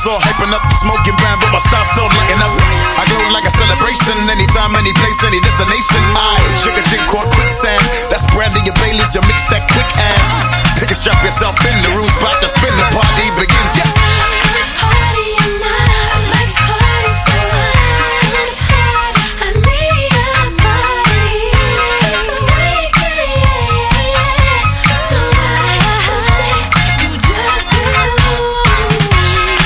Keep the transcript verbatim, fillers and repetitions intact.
all hyping up the smoking brand, but my style still lighting up. I glow like a celebration, anytime, any place, any destination. I trigger drink called quicksand. That's Brandy, your Bailey's, your mixtape.